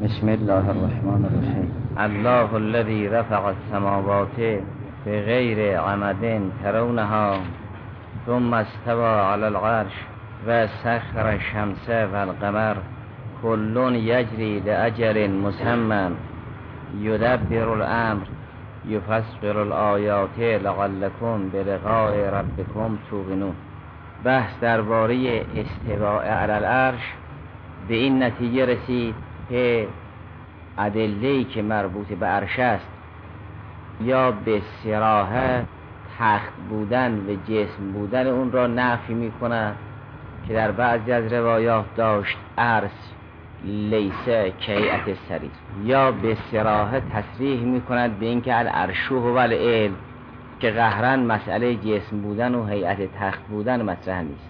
بسم الله الرحمن الرحیم. الله الذي رفع السماوات بغیر عمد ترونها ثم استوى على العرش و سخر الشمس والقمر كل يجري لأجل مسمى يدبر الامر يفصل الآیات لعلكم بلقاء ربكم توقنون. بحث درباره استواء علی العرش به این نتیجه رسید که ادله‌ای که مربوط به عرش است یا به صراحت تخت بودن و جسم بودن اون را نفی می‌کند که در بعضی از روایات داشت عرش لیسه کیعت سریر، یا به صراحت تصریح می‌کند به اینکه العرش هو العلم که قهراً مسئله جسم بودن و هیئت تخت بودن مطرح نیست،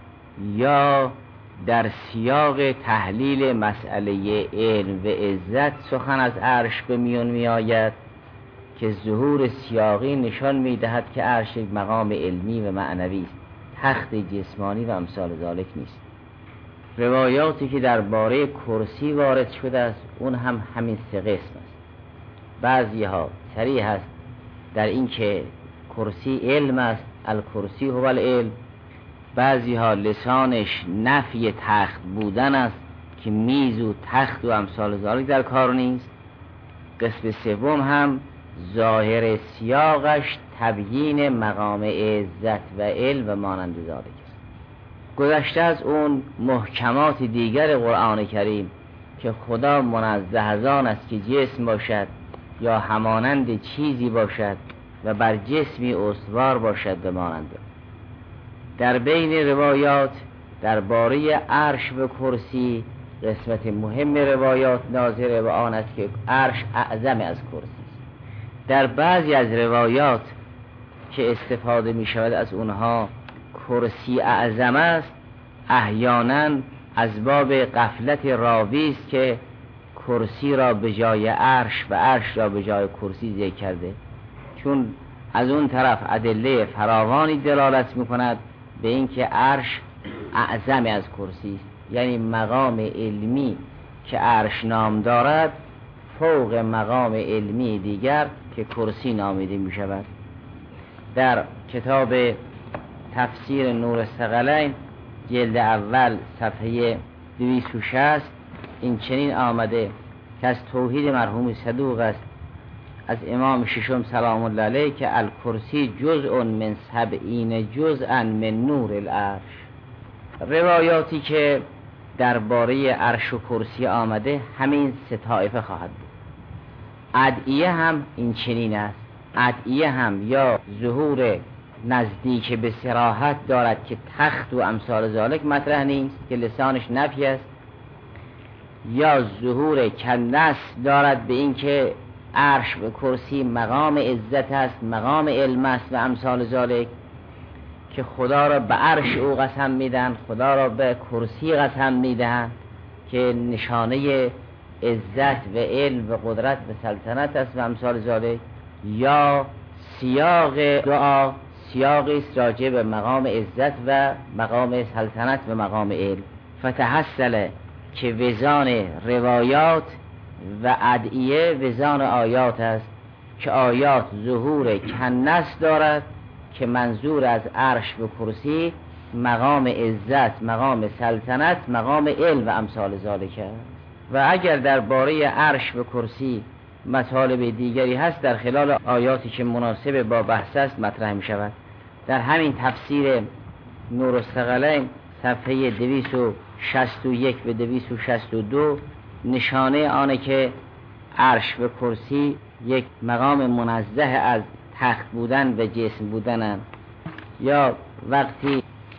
یا در سیاق تحلیل مسئله علم و عزت سخن از عرش به میان می آید که ظهور سیاقی نشان می دهد که عرش یک مقام علمی و معنوی است، تخت جسمانی و امثال ذالک نیست. روایاتی که درباره کرسی وارد شده است اون هم همین سه قسم است. بعضی ها صریح است در این که کرسی علم است، الکرسی هو العلم. بعضی ها لسانش نفی تخت بودن است که میز و تخت و امثال ذالک در کار نیست. قسم سوم هم ظاهر سیاقش تبیین مقام عزت و علم و مانند ذالک است. گذشته از اون محکمات دیگر قرآن کریم که خدا منزه از آن است که جسم باشد یا همانند چیزی باشد و بر جسمی استوار باشد به مانند. در بین روایات درباره عرش و کرسی قسمت مهم روایات ناظر به آن است که عرش اعظم از کرسی است. در بعضی از روایات که استفاده می شود از اونها کرسی اعظم است، احیانا از باب غفلت راوی است که کرسی را به جای عرش و عرش را به جای کرسی ذکر کرده، چون از اون طرف ادله فراوانی دلالت می کند به اینکه عرش اعظم از کرسی است، یعنی مقام علمی که عرش نام دارد فوق مقام علمی دیگر که کرسی نامیده می شود. در کتاب تفسیر نور الثقلین جلد اول صفحه 260 این چنین آمده که از توحید مرحوم صدوق است از امام ششم سلام الله علیه که الکرسی جزء من 70 جزءا من نور العرش. روایاتی که درباره عرش و کرسی آمده همین سه طایفه خواهد بود. ادعیه هم این چنین است. ادعیه هم یا ظهور نزدیک به صراحت دارد که تخت و امثال ذالک مطرح نیست که لسانش نفی است، یا ظهور کنس دارد به این که عرش و کرسی مقام عزت است، مقام علم است و امثال ذالک که خدا را به عرش او قسم میدن، خدا را به کرسی قسم میدن که نشانه عزت و علم و قدرت و سلطنت است و امثال ذالک، یا سیاق دعا سیاقی است راجع به مقام عزت و مقام سلطنت و مقام علم. فتحصل که وزان روایات و ادعیه وزان آیات است که آیات ظهور کنس دارد که منظور از عرش و کرسی مقام عزت، مقام سلطنت، مقام علم و امثال ذالک است. و اگر درباره عرش و کرسی مطالب دیگری هست در خلال آیاتی که مناسب با بحث است مطرح می شود. در همین تفسیر نور الثقلین صفحه 261 به 262 نشانه آنه که عرش و کرسی یک مقام منزه از تخت بودن و جسم بودن. یا وقتی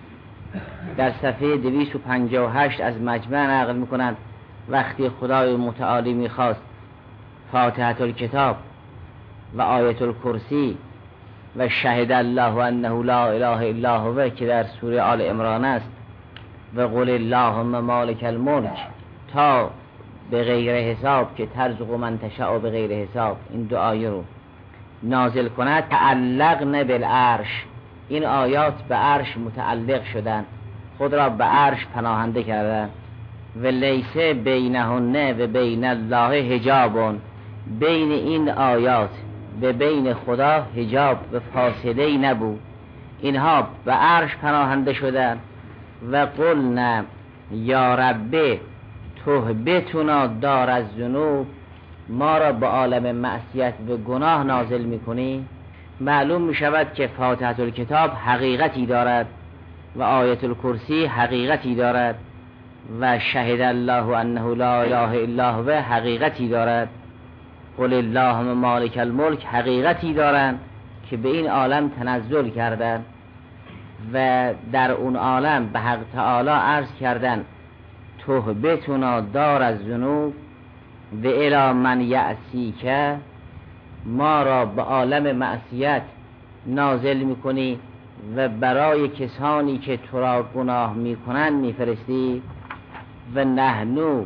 در صفحه 258 از مجمع نقل میکنند وقتی خدای متعالی میخواست فاتحه الکتاب و آیت الکرسی و شهد الله انه لا اله الا هو که در سوره آل عمران است و قل اللهم مالک الملک تا به غیر حساب که ترزق من تشاء به غیر حساب، این دعای رو نازل کند تعلقن بالعرش، این آیات به عرش متعلق شدن، خود را به عرش پناهنده کردن و لیس بینهن و بین الله حجاب، بین این آیات و بین خدا حجاب و فاصله نبود. اینها به عرش پناهنده شدند و قلنا یا رب تهبتنا دار از ذنوب، ما را به عالم معصیت و گناه نازل میکنی. معلوم می شود که فاتحه الکتاب حقیقتی دارد و آیت الکرسی حقیقتی دارد و شهد الله انه لا اله الا هو حقیقتی دارد، قل اللهم مالک الملک حقیقتی دارند که به این عالم تنزل کردند و در اون عالم به حق تعالی عرض کردند تهبتنا دار از ذنوب و الی من یعصیک، ما را به عالم معصیت نازل میکنی و برای کسانی که تو را گناه میکنند میفرستی. و نحنو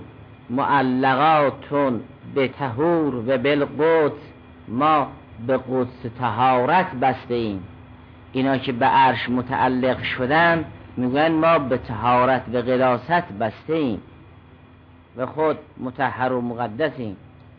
معلقاتون به طهور و بالقدس، ما به قدس طهارت بسته ایم. اینا که به عرش متعلق شدن میگن ما به طهارت و قداست بسته ایم و خود مطهر و مقدسیم.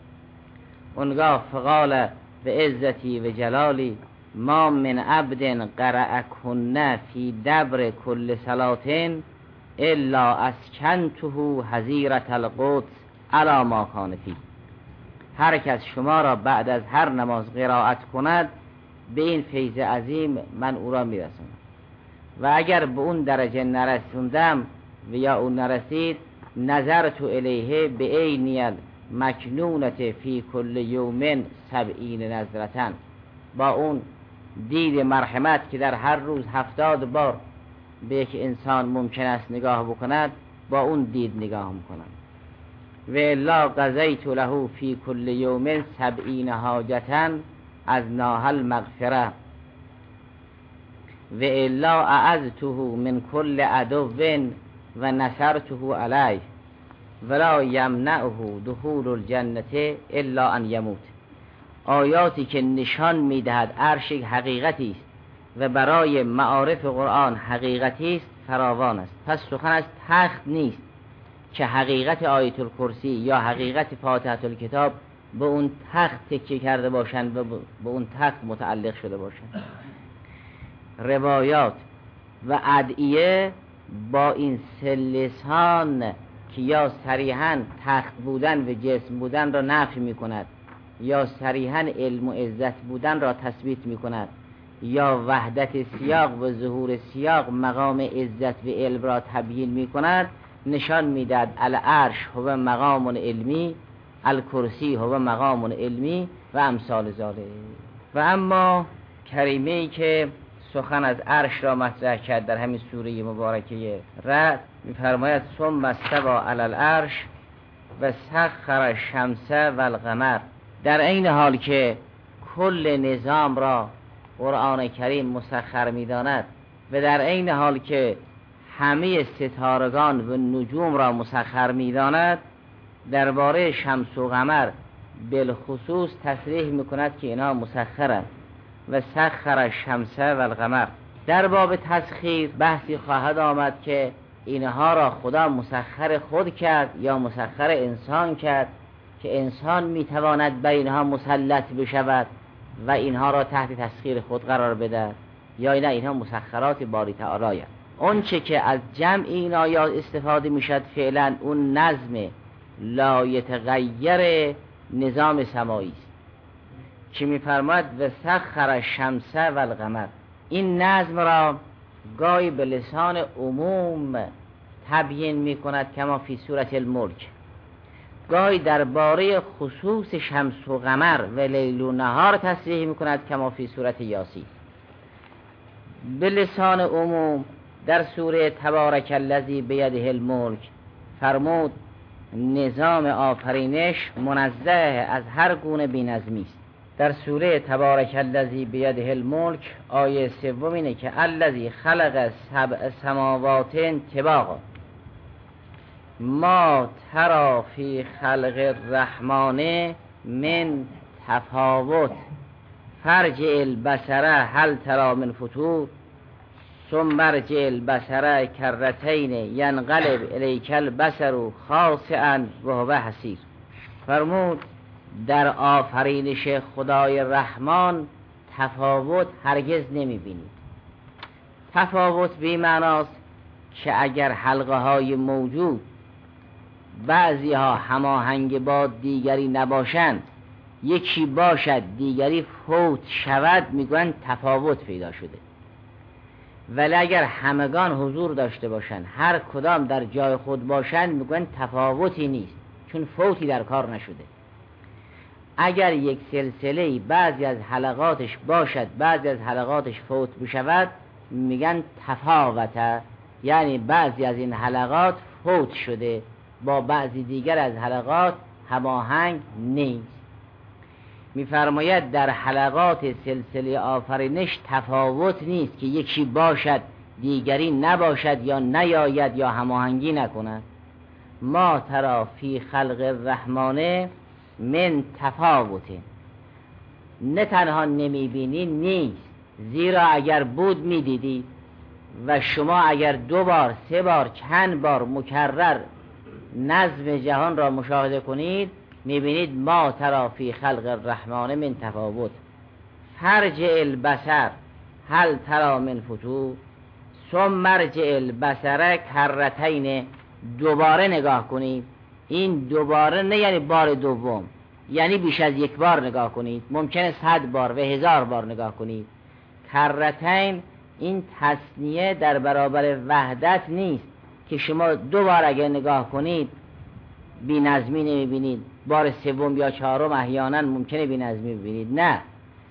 اونگاه فقال به عزتی و جلالی ما من عبد قرأکن فی دبر کل صلاتین الا اسکنته حظیرة القدس علی ما کان فیه. هر کس شما را بعد از هر نماز قرائت کند به این فیض عظیم من او را میرسونم و اگر به اون درجه نرسوندم و یا اون نرسید نظرت الیه به عینی مکنونت فی کل یوم 70 نظرتن، با اون دید مرحمت که در هر روز 70 بار به یک انسان ممکن است نگاه بکند، با اون دید نگاه میکنم. و الا قضیت له فی کل یوم 70 حاجتن از ناهل مغفره و الا اعذته من کل عدو و نصرته علیه ولا یمنعه دخول الجنة الا ان یموت. آیاتی که نشان میدهد عرش حقیقتی است و برای معارف قرآن حقیقتی است فراوان است. پس سخن از تخت نیست که حقیقت آیت الکرسی یا حقیقت فاتحه الکتاب به اون تخت تکیه کرده باشند و به اون تخت متعلق شده باشند. روایات و ادعیه با این سه لسان که یا صریحاً تخت بودن و جسم بودن را نفی می کند یا صریحاً علم و عزت بودن را تثبیت می کند یا وحدت سیاق و ظهور سیاق مقام عزت و علم را تبیین می کند، نشان میداد العرش هو مقام علمی، الکرسی هو مقام علمی و امثال ذالک. و اما کریمه‌ای که سخن از عرش را مطرح کرد در همین سوره مبارکه رعد می‌فرماید ثم استوى علی العرش و سخر الشمس و القمر، در این حال که کل نظام را قرآن کریم مسخر می‌داند و در این حال که همه ستارگان و نجوم را مسخر می‌داند، درباره شمس و قمر بالخصوص تصریح می‌کند که اینها مسخرند و سخر الشمس و القمر. در باب تسخیر بحثی خواهد آمد که اینها را خدا مسخر خود کرد یا مسخر انسان کرد که انسان میتواند بر اینها مسلط بشود و اینها را تحت تسخیر خود قرار بده، یا نه اینها مسخرات باری تعالی. اون چه که از جمع این آیات استفاده میشد فعلا اون نظم لا یتغیر نظام سمایی است که میفرماید و سخر الشمس و القمر. این نظم را گاهی به لسان عموم تبیین میکند کما فی سورة الملک، گاهی درباره خصوص شمس و قمر و لیل و نهار تصریح میکند کما فی سورة یاسین. به لسان عموم در سوره تبارک الذی بیده الملک فرمود نظام آفرینش منزه از هر گونه بی‌نظمی است. در سوره تبارک الذی بیده الملک آیه سوم اینه که الذی خلق سبع سماوات طباقا ما تری فی خلق الرحمن من تفاوت فرجع البصر هل تری من فطور ثم ارجع البصر کرتین ینقلب الیک البصر خاسئا وهو حسیر. فرمود در آفرینش خدای رحمان تفاوت هرگز نمیبینید. تفاوت به معناست که اگر حلقه های موجود بعضی ها هماهنگ با دیگری نباشند، یکی باشد دیگری فوت شود، میگویند تفاوت پیدا شده. ولی اگر همگان حضور داشته باشند، هر کدام در جای خود باشند، میگویند تفاوتی نیست، چون فوتی در کار نشده. اگر یک سلسله بعضی از حلقاتش باشد، بعضی از حلقاتش فوت بشود، میگن تفاوته، یعنی بعضی از این حلقات فوت شده، با بعضی دیگر از حلقات هماهنگ نیست. میفرماید در حلقات سلسله آفرینش تفاوت نیست که یکی باشد دیگری نباشد، یا نیاید یا هماهنگی نکند. ما تری فی خلق الرحمن من تفاوت، نه تنها نمیبینی، نیست، زیرا اگر بود میدیدی. و شما اگر 2 بار 3 بار چند بار مکرر نظم جهان را مشاهده کنید، میبینید ما تری فی خلق الرحمن من تفاوت. فرجع البصر هل تری من فطور ثم ارجع البصر کرتین، دوباره نگاه کنید. این دوباره نه یعنی بار دوم، یعنی بیش از 1 بار نگاه کنید، ممکنه 100 بار و 1000 بار نگاه کنید. کرتین این تثنیه در برابر وحدت نیست که شما 2 بار اگر نگاه کنید بی نظمی نمیبینید، بار 3 یا 4 احیانا ممکنه بی نظمی ببینید. نه،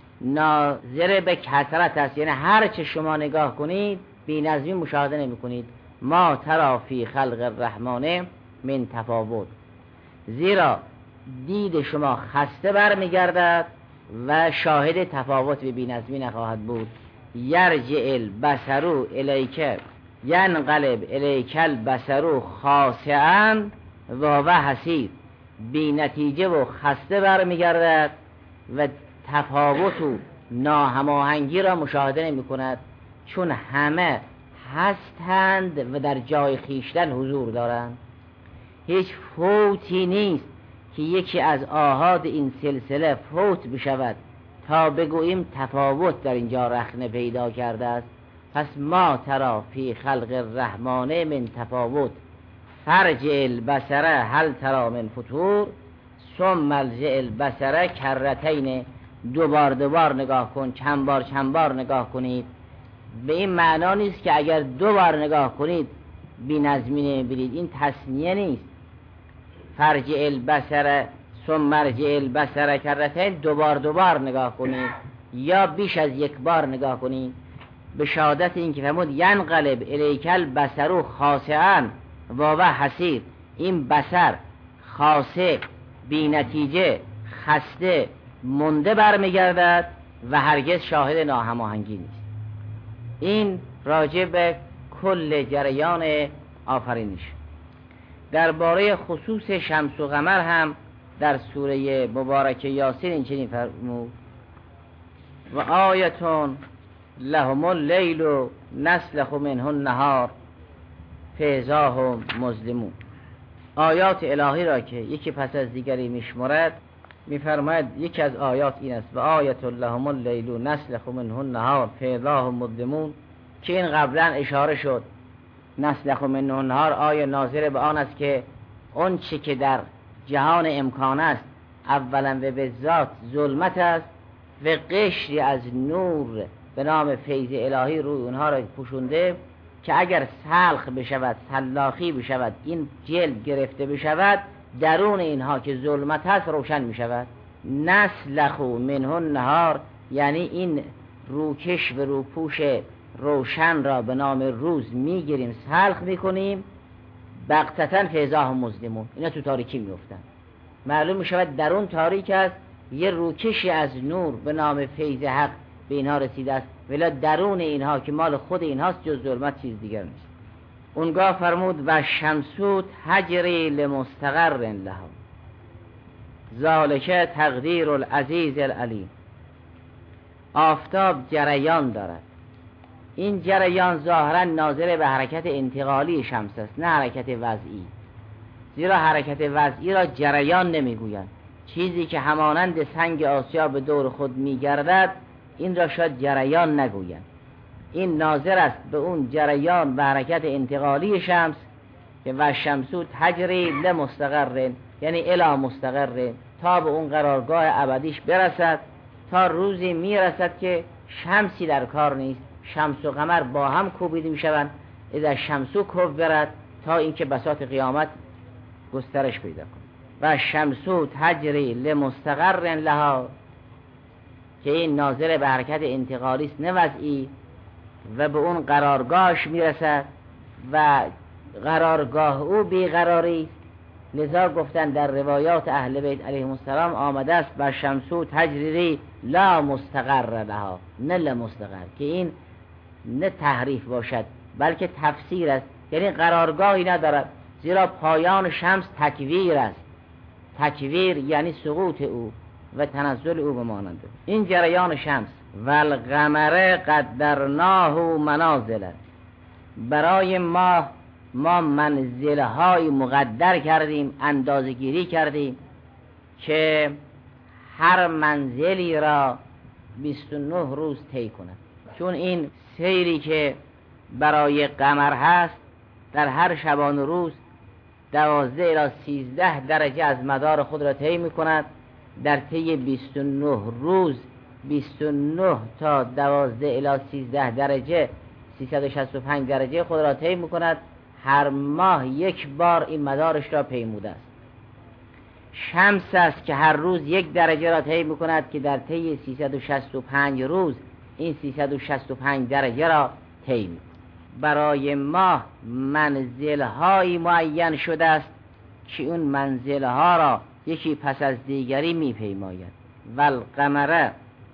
ناظر به کثرت است، یعنی هر چه شما نگاه کنید بی نظمی مشاهده نمی کنید. ما تری فی خلق الرحمن من تفاوت، زیرا دید شما خسته برمیگردد و شاهد تفاوت به بی نظمی نخواهد بود. یرجع البصر الیک ینقلب الیک البصر خاسئا وهو حسیر، بی نتیجه و خسته برمیگردد و تفاوت و ناهماهنگی را مشاهده نمی کند، چون همه هستند و در جای خیشتن حضور دارند. هیچ فوتی نیست که یکی از آحاد این سلسله فوت بشود تا بگوییم تفاوت در اینجا رخنه پیدا کرده است. پس ما تری فی خلق الرحمن من تفاوت، فرجع البصر هل تری من فطور ثم ارجع البصر کرتین، 2 بار نگاه کن، چند بار نگاه کنید. به این معنا نیست که اگر 2 بار نگاه کنید بی نظمی نمیبینید، این تثنیه نیست. فرجع البصر ثم ارجع البصر کرتین، 2 بار نگاه کنید یا بیش از 1 بار نگاه کنید. به شهادت این که فرمود ینقلب الیک البصر خاسئا وهو حسیر، این بصر خاسئ، بی نتیجه، خسته، مونده برمیگردد و هرگز شاهد ناهماهنگی نیست. این راجع به کل جریان آفرینش. درباره خصوص شمس و قمر هم در سوره مبارکه یاسین این چنین فرمود: و آیتون لهم اللیل نسلخ منه النهار فاذا هم مظلمون. آیات الهی را که یکی پس از دیگری میشمرد، میفرماید یکی از آیات این است: و آیت لهم اللیل نسلخ منه النهار فاذا هم مظلمون، که این قبلا اشاره شد. نسلخ منه النهار آیه ناظر به آن است که اون چی که در جهان امکان است اولا و به ذات ظلمت است و قشری از نور به نام فیض الهی روی اونها را پوشونده که اگر سلخ بشود، سلاخی بشود، این جلد گرفته بشود، درون اینها که ظلمت هست روشن میشود. نسلخ منه النهار یعنی این روکش و روپوش روشن را به نام روز میگیریم، سلخ میکنیم، بغتتاً فاذا هم مظلمون، اینا تو تاریکی میفتن. معلوم میشود در اون تاریک است یه روکشی از نور به نام فیض حق به اینها رسیده است، ولی درون اینها که مال خود اینهاست جز ظلمت چیز دیگر نیست. اونگاه فرمود و شمسو تجری لمستقر لها ذالک تقدیر العزیز العلیم. آفتاب جریان دارد این جریان ظاهرا ناظر به حرکت انتقالی شمس است، نه حرکت وضعی، زیرا حرکت وضعی را جریان نمیگویند. چیزی که همانند سنگ آسیا به دور خود میگردد این را شاید جریان نگویند. این ناظر است به اون جریان و حرکت انتقالی شمس که و شمسو تجری لمستقر، یعنی الی مستقر، تا به اون قرارگاه ابدیش برسد، تا روزی میرسد که شمسی در کار نیست، شمس و قمر با هم کوبیده میشوند، اذا شمسو کبرت، تا اینکه بساط قیامت گسترش پیدا کنه. و شمسو تجری لمستقر لها، که این ناظر به حرکت انتقالی است نه وضعی، و به اون قرارگاهش میرسد و قرارگاه او بیقراری. لذا گفتن در روایات اهل بیت علیهم السلام آمده است بر شمسو تجری لا مستقر لها، نه لمستقر، که این نه تحریف باشد بلکه تفسیر است، یعنی قرارگاهی ندارد، زیرا پایان شمس تکویر است. تکویر یعنی سقوط او و تنزل او به مانند این جریان شمس. و القمر قدرناه منازل، برای ما منزلهای مقدر کردیم، اندازه گیری کردیم که هر منزلی را 29 روز طی کند. چون این سیری که برای قمر هست در هر شبانه روز 12 الی 13 درجه از مدار خود را طی می کند. در طی 29 روز 29 تا 12 الی 13 درجه 365 درجه خود را طی می کند. هر ماه یک بار این مدارش را پیموده است. شمس است که هر روز یک درجه را طی می کند، که در طی 365 روز این 365 درجه را طی می کند. برای ما منزل‌های معین شده است که اون منزل‌ها را یکی پس از دیگری می‌پیماید. والقمر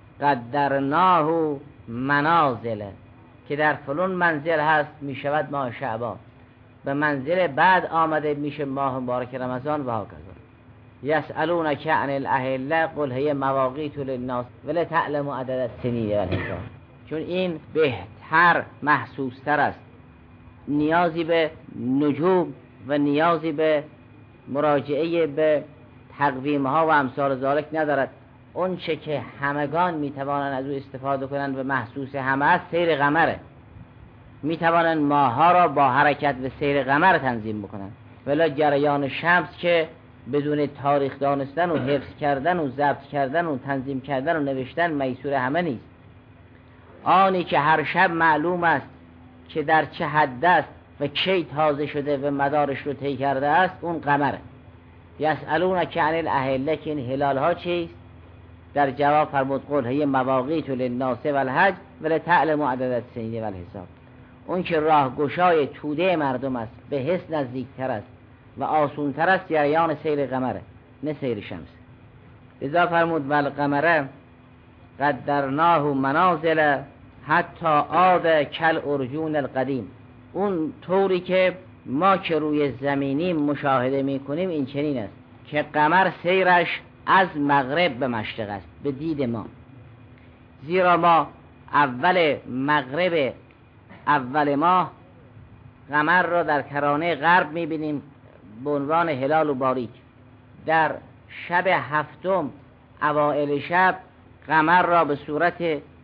قدرناه منازل، که در فلان منزل هست میشود ماه شعبان، به منزل بعد آمده میشه ماه مبارک رمضان و هکذا. یسألونک عن الاهله قل هی مواقیت للناس ولتعلموا عدد السنین والحساب. چون این بهتر محسوستر است، نیازی به نجوم و نیازی به مراجعه به تقویم ها و امثال ذالک ندارد. اون چه که همگان میتوانند از او استفاده کنند و محسوس همه است سیر قمره. میتوانند ماه ها را با حرکت و سیر قمر تنظیم بکنند، ولی جریان شمس که بدون تاریخ دانستن و حفظ کردن و ضبط کردن و تنظیم کردن و نوشتن میسور همه نیست. آنی که هر شب معلوم است که در چه حد است و کی تازه شده و مدارش رو طی کرده است اون قمره. یسألونک عن الاهله، که این هلال ها چیست؟ در جواب فرمود قل هی مواقیت للناس والحج ولتعلموا عدد السنین والحساب. اون که راه گشای توده مردم است، به حس نزدیکتر است و آسونتر است جریان سیر قمره نه سیر شمس. لذا فرمود والقمر قدرناه منازل حتی عاد کل ارجون القدیم. اون طوری که ما که روی زمینی مشاهده میکنیم این چنین است که قمر سیرش از مغرب به مشرق است به دید ما، زیرا ما اول مغرب اول ماه قمر را در کرانه غرب میبینیم به عنوان هلال و باریک. در شب هفتم اوائل شب قمر را به صورت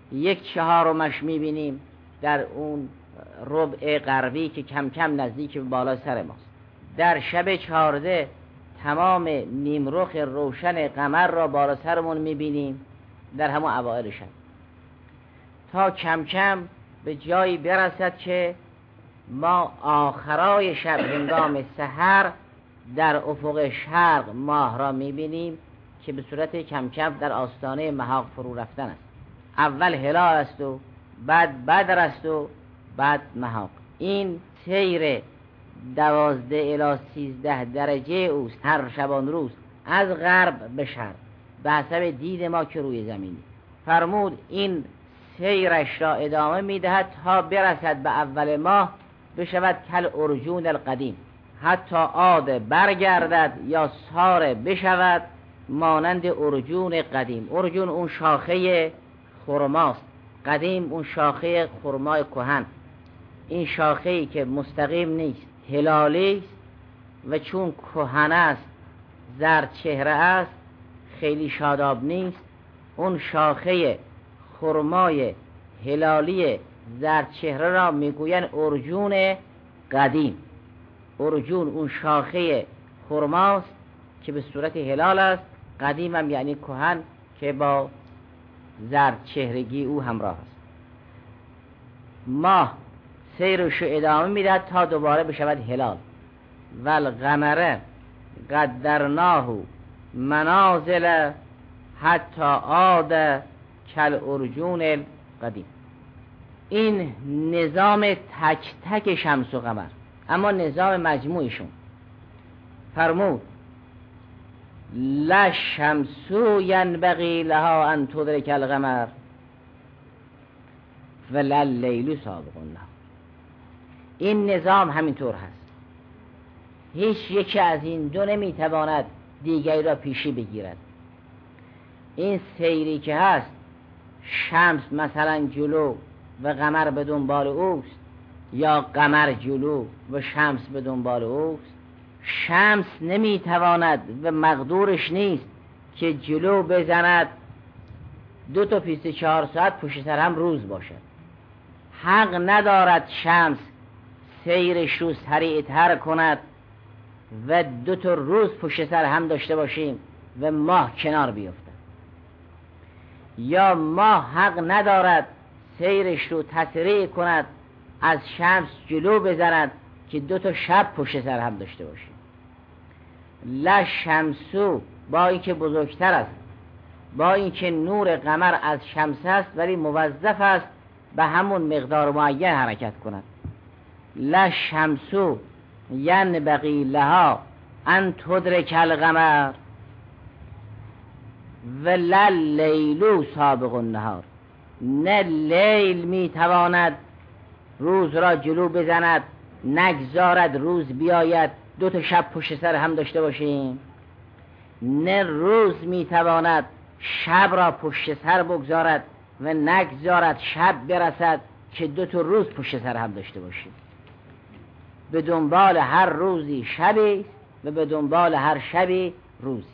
1/4 میبینیم در اون ربع غربی که کم کم نزدیک به بالا سر ماست. در شب 14 تمام نیمرخ روشن قمر را بالا سرمون میبینیم در همون اوائل شب، تا کم کم به جایی برسد که ما آخرای شب هنگام سحر در افق شرق ماه را میبینیم که به صورت کم کم در آستانه محاق فرو رفتن است. اول هلال است و بعد بدر است و بعد محاق. این سیر 12 الی 13 درجه اوست هر شبان روز از غرب به شرق به حسب دید ما که روی زمینی. فرمود این سیرش را ادامه میدهد تا برسد به اول ماه بشود کل ارجون القدیم، حتی عاد برگردد یا ساره بشود مانند ارجون قدیم. ارجون اون شاخه خرماست قدیم اون شاخه خرمای کهن، این شاخه‌ای که مستقیم نیست، هلالی است و چون کهن است، زرد چهره است، خیلی شاداب نیست. اون شاخه خرمای هلالی زرد چهره را میگوین ارجون قدیم. ارجون اون شاخه خرماست که به صورت هلال است، قدیم هم یعنی کهن که با زرد چهرگی او همراه است. ماه سیرش ادامه میدهد تا دوباره بشود هلال. والقمر قدرناه منازل حتی عاد کالارجون القدیم. این نظام تک تک شمس و قمر، اما نظام مجموعشون فرمود لا شمس ینبغی لها ان تدرک القمر ولا اللیل سابق النهار. این نظام همینطور هست، هیچ یکی از این دو نمیتواند دیگری را پیشی بگیرد. این سیری که هست، شمس مثلا جلو و قمر به دنبال اوست، یا قمر جلو و شمس به دنبال اوست، شمس نمیتواند و مقدورش نیست که جلو بزند 2 تا 24 ساعت پشت سر هم روز باشد. حق ندارد شمس سیرش رو سریعتر کند و 2 تا روز پشت سر هم داشته باشیم و ماه کنار بیفتد، یا ماه حق ندارد سیرش رو تسریع کند از شمس جلو بزند که 2 تا شب پشت سر هم داشته باشیم. لا شمسو با اینکه بزرگتر است، با اینکه نور قمر از شمس است، ولی موظف است به همون مقدار معین حرکت کند. لا شمسو ینبغی لها ان تدرک القمر ولا اللیل سابق النهار. نه لیل میتواند روز را جلو بزند، نگذارد روز بیاید 2 تا شب پشت سر هم داشته باشیم، نه روز میتواند شب را پشت سر بگذارد و نگذارد شب برسد که 2 تا روز پشت سر هم داشته باشیم. به دنبال هر روزی شبی و به دنبال هر شبی روزی.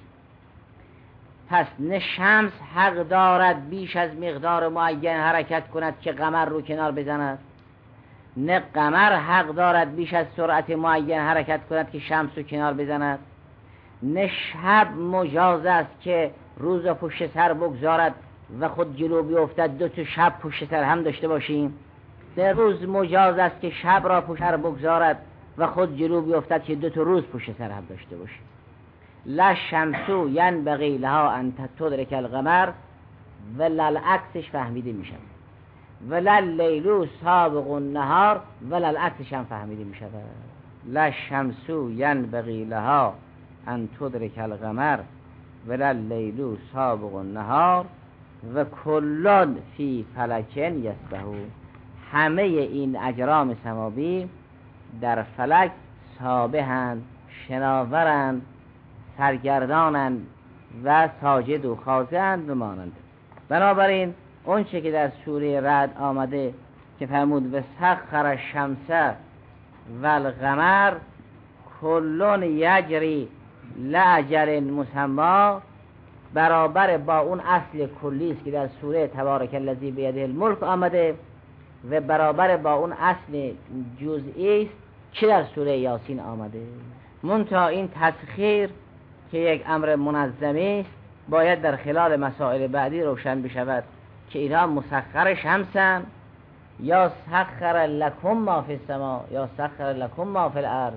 پس نه شمس حق دارد بیش از مقدار معین حرکت کند که قمر رو کنار بزند، نه قمر حق دارد بیش از سرعت معین حرکت کند که شمس رو کنار بزند، نه شب مجاز است که روز رو پشت سر بگذارد و خود جلو بیفتد 2 تا شب پشت سر هم داشته باشیم، نه روز مجاز است که شب را پشت سر بگذارد و خود جلو بیفتد که 2 تا روز پشت سر هم داشته باشیم. لا شمسو ینبغی لها ان تدرک القمر ولا العکسش فهمیده میشه، ولا اللیل سابق النهار ولا العکسش هم فهمیده میشه. لا شمسو ینبغی لها ان تدرک القمر ولا اللیل سابق النهار و کلان فی فلک یسبحون. همه این اجرام سماوی در فلک سابحند، شناورند، سرگردانند و ساجد و خاضعند و مانند. بنابراین اون چه که در سوره رعد آمده که فرمود و سخر الشمس و القمر کلون یجری لاجل مسمی، برابر با اون اصل کلی است که در سوره تبارک الذی بیده الملک آمده و برابر با اون اصل جزئی است که در سوره یاسین آمده. منتها این تسخیر که یک امر منظمی است باید در خلال مسائل بعدی روشن بشود که اینها مسخر شمسن یا سخر لکم ما فی السما یا سخر لکم ما فی الارض.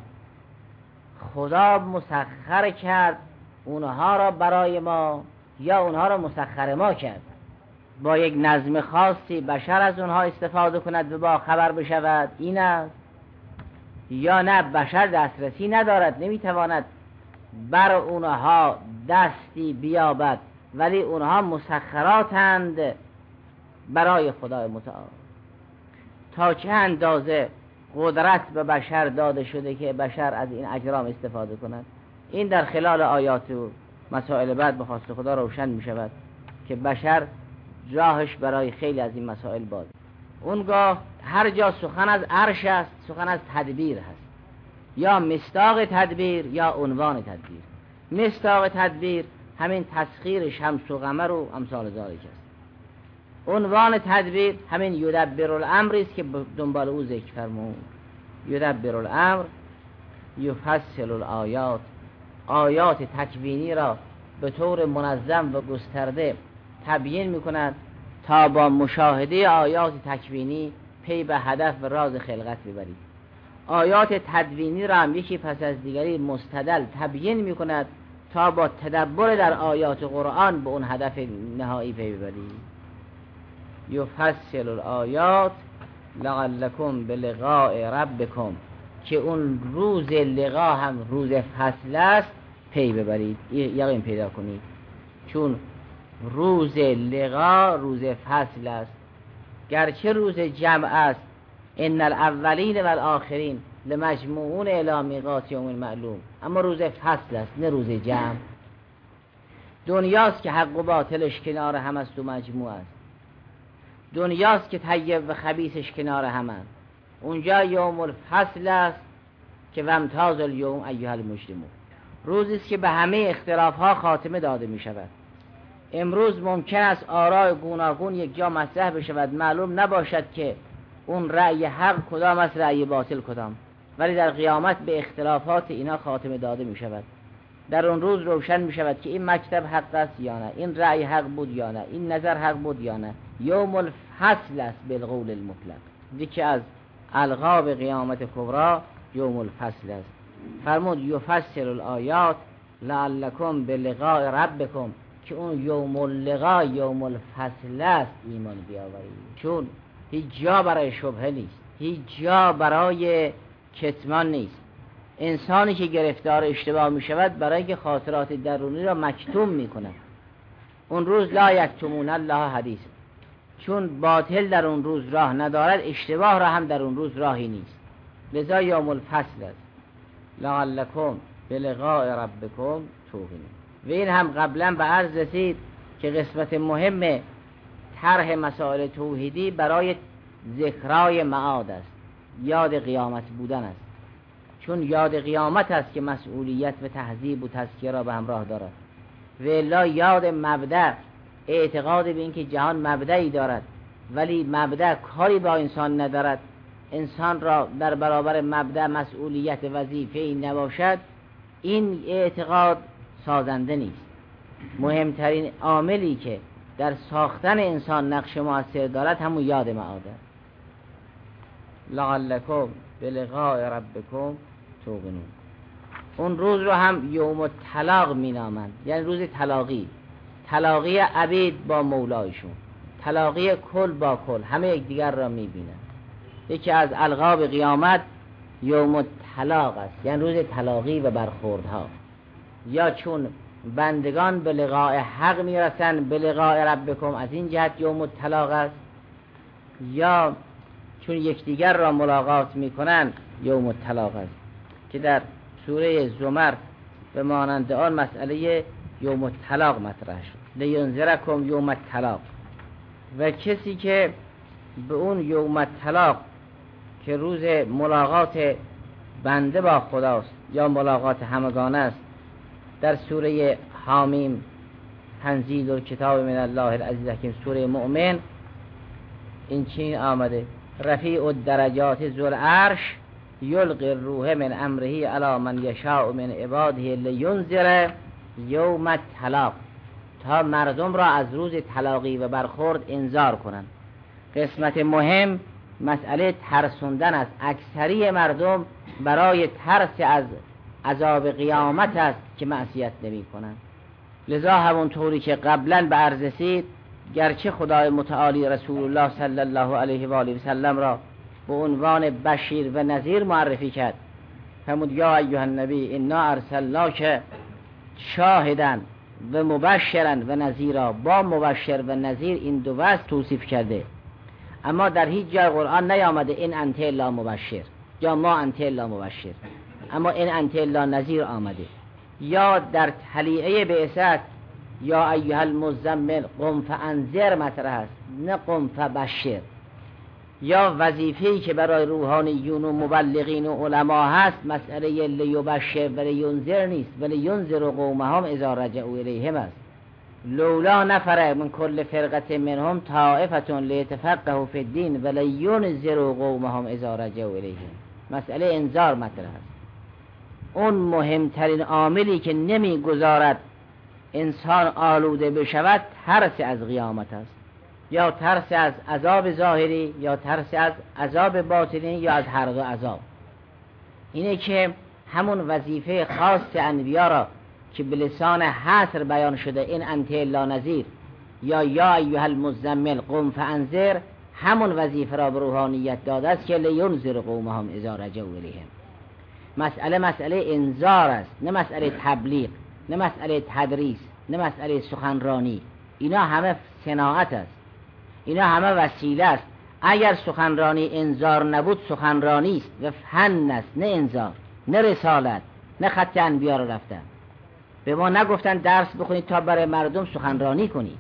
خدا مسخر کرد اونها را برای ما یا اونها را مسخر ما کرد. با یک نظم خاصی بشر از اونها استفاده کند و با خبر بشود این است، یا نه بشر دسترسی ندارد، نمیتواند بر اونها دستی بیابد، ولی اونها مسخراتند برای خدای متعال. تا چه اندازه قدرت به بشر داده شده که بشر از این اجرام استفاده کند، این در خلال آیات و مسائل بعد به خواست خدا روشن می شود که بشر راهش برای خیلی از این مسائل باز. اونگاه هر جا سخن از عرش است سخن از تدبیر هست، یا مصداق تدبیر یا عنوان تدبیر. مصداق تدبیر همین تسخیر شمس و قمر و امثال ذالک است. عنوان تدبیر همین یدبر الامر است که دنبال او ذکر فرمود. یدبر الامر یفصل الآیات، آیات تکوینی را به طور منظم و گسترده تبیین می‌کند تا با مشاهده آیات تکوینی پی به هدف و راز خلقت ببرید. آیات تدوینی را هم یکی پس از دیگری مستدل تبیین می‌کند تا با تدبر در آیات قرآن به اون هدف نهایی پی ببرید. یفصل الآیات لعلکم بلقاء ربکم، که اون روز لقا هم روز فصل است پی ببرید، یقین پیدا کنید، چون روز لقا روز فصل است. گرچه روز جمع است، ان الاولین و الاخرین لمجموعون الی میقات یوم معلوم، اما روز فصل است نه روز جمع. دنیاست که حق و باطلش کنار هم است و مجموع است. دنیاست که طیب و خبیثش کنار هم است. اونجا یوم الفصل است که وامتاز الیوم ایها المجرمون، روزی است که به همه اختلاف ها خاتمه داده می شود. امروز ممکن است آراء گوناگون یک جا مطرح بشود، معلوم نباشد که اون رأی حق کدام است رأی باطل کدام، ولی در قیامت به اختلافات اینا خاتمه داده می شود. در اون روز روشن می شود که این مکتب حق است یا نه، این رأی حق بود یا نه، این نظر حق بود یا نه. یوم الفصل است بالقول المطلق. یکی از القاب قیامت کبری یوم الفصل است. فرمود یفصل الآیات لعلکم بلقاء ربکم، که اون یوم اللقا یوم الفصل است ایمان بیاورید، چون هیچ جا برای شبهه نیست، هیچ جا برای کتمان نیست. انسانی که گرفتار اشتباه می شود برای که خاطرات درونی را مکتوم می کند. اون روز لا یکتمون الله حدیث، چون باطل در اون روز راه ندارد، اشتباه را هم در اون روز راهی نیست. لذا یوم الفصل است لعلکم بلقاء ربکم توقنون. و این هم قبلا به عرض رسید که قسمت مهم طرح مسائل توحیدی برای ذکرای معاد است، یاد قیامت بودن است، چون یاد قیامت است که مسئولیت و تهذیب و تزکیه را به همراه دارد. و الا یاد مبدأ، اعتقاد به این که جهان مبدأی دارد ولی مبدأ کاری با انسان ندارد، انسان را در برابر مبدأ مسئولیت وظیفه‌ای نباشد، این اعتقاد سازنده نیست. مهمترین عاملی که در ساختن انسان نقش مؤثر دارد همون یاد معاد است. لعلکم بلقاء ربکم توقنون. اون روز رو هم یوم الطلاق می نامند، یعنی روز طلاقی، طلاقی عبید با مولایشون، طلاقی کل با کل، همه یکدیگر را می بینند. یکی از القاب قیامت یوم الطلاق است، یعنی روز طلاقی و برخوردها. یا چون بندگان به لقاء حق می رسند، به لقاء ربکم، از این جهت یوم الطلاق است. یا چون یکدیگر را ملاقات می کنند یوم الطلاق است، که در سوره زمر به مانند آن مسئله یوم الطلاق مطرح شد، لینذرکم یوم الطلاق. و کسی که به اون یوم الطلاق که روز ملاقات بنده با خداست یا ملاقات همگان است، در سوره حامیم تنزیل الکتاب من الله العزیز الحکیم، سوره مؤمن، این چین آمده رفیع الدرجات ذو العرش یلقی الروح من امره علی من یشاء من عباده لینذر یوم الطلاق، تا مردم را از روز طلاقی و برخورد انذار کنند. قسمت مهم مسئله ترسوندن است. اکثری مردم برای ترس از عذاب قیامت است که معصیت نمی کنند. لذا همون طوری که قبلا به عرض رسید، گرچه خدای متعالی رسول الله صلی الله علیه و آله و سلم را به عنوان بشیر و نذیر معرفی کرد، فرمود یا ایها النبی انا ارسلناک شاهدا و مبشرا و نذیرا. با مبشر و نذیر این دو وصف توصیف کرده، اما در هیچ جای قرآن نیامده این انت الا مبشر یا ما انت الا مبشر، اما این انت الا نذیر آمده. یا در طلیعه بعثت یا ایها المزمل قم فانذر مطرح است، نه قم فبشر. یا وظیفه‌ای که برای روحانیون و مبلغین و علما هست مسئله لیبشر و لینذر نیست، ولی ینذر قومهم اذا رجعوا الیهم است. لولا نفر من کل فرقه منهم طائفه لیتفقهوا فی الدین و لینذر قومهم اذا رجعوا الیهم. مسئله انذار مطرح است. اون مهمترین عاملی که نمیگذارد انسان آلوده بشود ترس از قیامت است، یا ترس از عذاب ظاهری یا ترس از عذاب باطنی یا از حرق عذاب. اینه که همون وظیفه خاص انبیا را که به لسان حصر بیان شده این انت الا نذیر یا ایها المزمل قم فانذر، همون وظیفه را به روحانیت داده است که لینذر قومهم اذا رجعوا الیهم. مسئله انذار است، نه مسئله تبلیغ، نه مسئله تدریس، نه مسئله سخنرانی. اینا همه صناعت است، اینا همه وسیله است. اگر سخنرانی انذار نبود سخنرانی است و فن است، نه انذار، نه رسالت، نه خط انبیا رو رفتن. به ما نگفتن درس بخونید تا برای مردم سخنرانی کنید،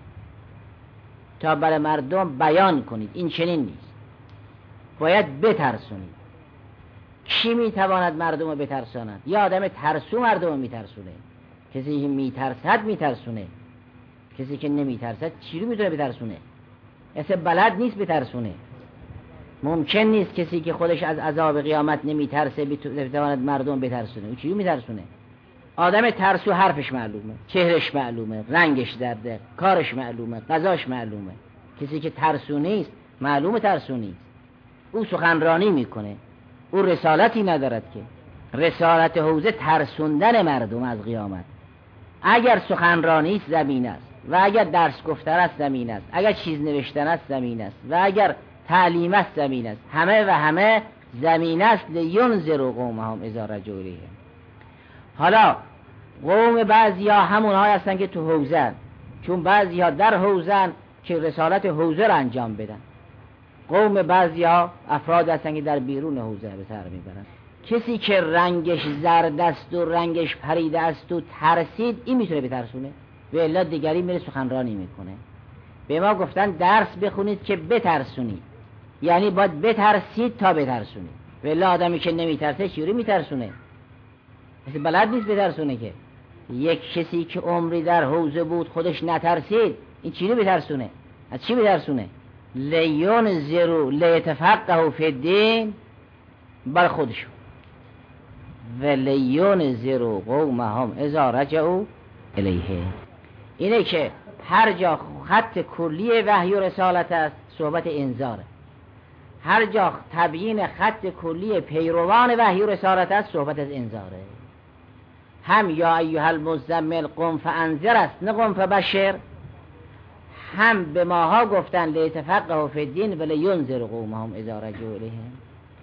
تا برای مردم بیان کنید. این چنین نیست، باید بترسونید. کی میتواند مردم رو بترساند؟ یا آدم ترسو مردم رو میترسونه. کسی که میترسد میترسونه، کسی که نمیترسد چی رو میتونه بترسونه؟ اصلا بلد نیست بترسونه. ممکن نیست کسی که خودش از عذاب قیامت نمیترسه بتواند مردم بترسونه. او چی رو میترسونه؟ آدم ترسو حرفش معلومه، چهرش معلومه، رنگش درده، کارش معلومه، غذاش معلومه. کسی که ترسو نیست معلومه ترسو نیست. او سخنرانی میکنه، او رسالتی ندارد که. رسالت حوزه ترسوندن مردم از قیامت. اگر سخنرانی است زمین است، و اگر درس گفتن است زمین است، اگر چیز نوشتن است زمین است، و اگر تعلیم است زمین است. همه زمین است. لینذر قومهم اذا رجعوا الیهم. حالا قوم بعضیا همونها هستن که تو حوزه، چون بعضیا در حوزه که رسالت حوزه را انجام بدن. قوم بعضیا افراد هستن که در بیرون حوزه به سر میبرن. کسی که رنگش زرد است و رنگش پریده است و ترسید، این میتونه بترسونه، و الا دیگری میره سخنرانی میکنه. به ما گفتن درس بخونید که بترسونید، یعنی باید بترسید تا بترسونید. و الا آدمی که نمیترسه چجوری میترسونه؟ مثل بلد نیست بترسونه. که یک کسی که عمری در حوزه بود خودش نترسید، این چی رو بترسونه؟ از چی بترسونه؟ لینذر لیتفقهوا فی الدین، بر خودشون. و لینذر قومهم اذا رجعوا الیه. اینه که هر جا خط کلی وحی و رسالت است صحبت انذاره، هر جا تبیین خط کلی پیروان وحی و رسالت است صحبت از انذاره. هم یا ایها المزمل قم فانذر است، نه قم فبشر. هم به ماها گفتن لیتفقهوا فی الدین و لینذر قومهم اذا رجعوا الیهم.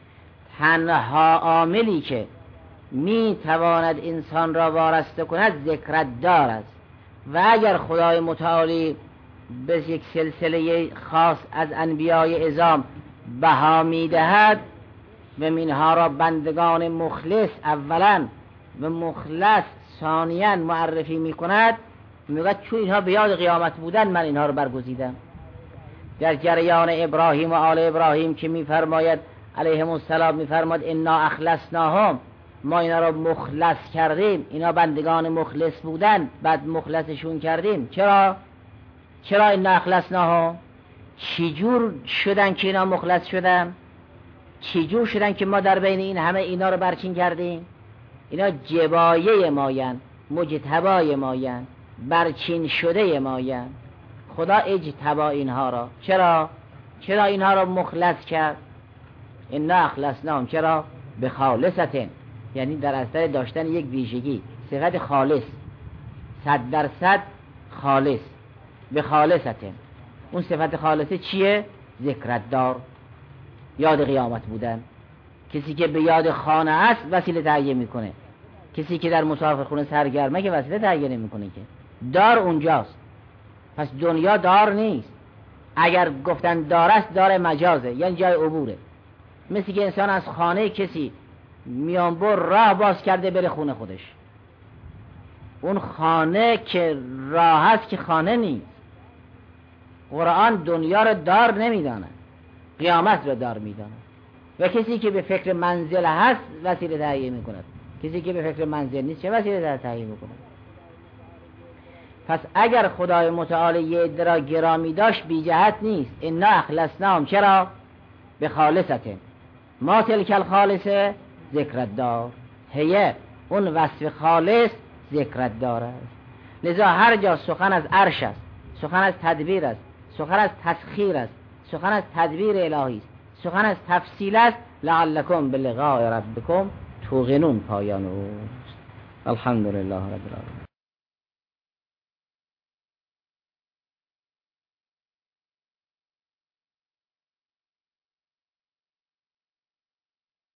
تنها عاملی که می تواند انسان را وارسته کند ذکرت دار است. و اگر خدای متعالی به یک سلسله خاص از انبیای اعظام بها می دهد و منها را بندگان مخلص اولا و مخلص ثانیا معرفی می کند، میگه چون اینها به یاد قیامت بودن من اینها رو برگزیدم. در جریان ابراهیم و آل ابراهیم که میفرماید علیهم السلام، میفرماید انا اخلصناهم، ما اینا رو مخلص کردیم، اینا بندگان مخلص بودن بعد مخلصشون کردیم. چرا انا اخلصناهم؟ چی جور شدن که اینا مخلص شدن؟ چی جور شدن که ما در بین این همه اینا رو برچین کردیم؟ اینا جبایه ماین، مجتبای ماین، برچین شده ماین. خدا اجتبا اینها را. چرا اینها را مخلص کرد؟ انا اخلصناهم. چرا؟ به خالصتن، یعنی در اثر داشتن یک ویژگی، صفت خالص، 100% خالص. به خالصتن، اون صفت خالصه چیه؟ ذکرت دار، یاد قیامت بودن. کسی که به یاد خانه است وسیله تهیه میکنه، کسی که در مسافرخونه سرگرمه که وسیله تهیه نمیکنه، که دار اونجاست. پس دنیا دار نیست. اگر گفتن دار است، دار مجازه، یعنی جای عبوره. مثل که انسان از خانه کسی میانبر راه باز کرده بره خونه خودش. اون خانه که راه هست که خانه نیست. قرآن دنیا رو دار نمیدانه، قیامت رو دار میدانه. و کسی که به فکر منزل هست وسیله تهیه میکند، کسی که به فکر منزل نیست چه وسیله تهیه میکند؟ پس اگر خدای متعال یه عده را گرامی داشت بی جهت نیست. انا اخلصناهم چرا؟ به خالصته ما تلک الخالصه ذکرت دار هیه، اون وصف خالص ذکرت دار است. لذا هر جا سخن از عرش است، سخن از تدبیر است، سخن از تسخیر است، سخن از تدبیر الهی است، سخن از تفصیل است، لعلکم بلقاء ربکم توقنون پایان اوست. الحمدلله رب العالمین.